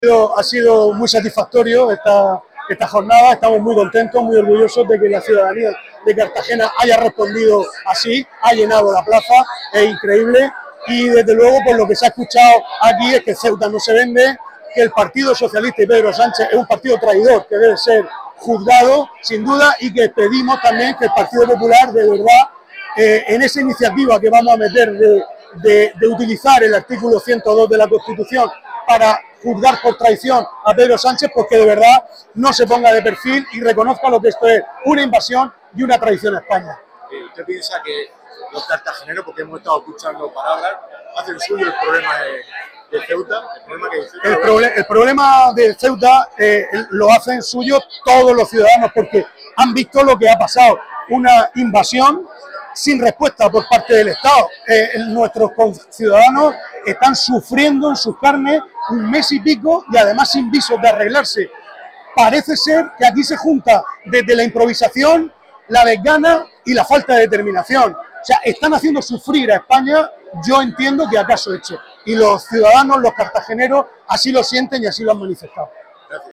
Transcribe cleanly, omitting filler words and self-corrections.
Ha sido muy satisfactorio esta jornada, estamos muy contentos, muy orgullosos de que la ciudadanía de Cartagena haya respondido así, ha llenado la plaza, es increíble, y desde luego por lo que se ha escuchado aquí es que Ceuta no se vende, que el Partido Socialista y Pedro Sánchez es un partido traidor que debe ser juzgado sin duda, y que pedimos también que el Partido Popular de verdad en esa iniciativa que vamos a meter de utilizar el artículo 102 de la Constitución para juzgar por traición a Pedro Sánchez, porque de verdad no se ponga de perfil y reconozca lo que esto es una invasión y una traición a España. ¿Usted piensa que los cartageneros, porque hemos estado escuchando palabras, hacen suyo el problema de Ceuta? El problema de Ceuta lo hacen suyo todos los ciudadanos, porque han visto lo que ha pasado, una invasión sin respuesta por parte del Estado. Nuestros ciudadanos están sufriendo en sus carnes un mes y pico y además sin visos de arreglarse. Parece ser que aquí se junta desde la improvisación, la desgana y la falta de determinación. O sea, están haciendo sufrir a España, yo entiendo que acaso hecho. Y los ciudadanos, los cartageneros, así lo sienten y así lo han manifestado.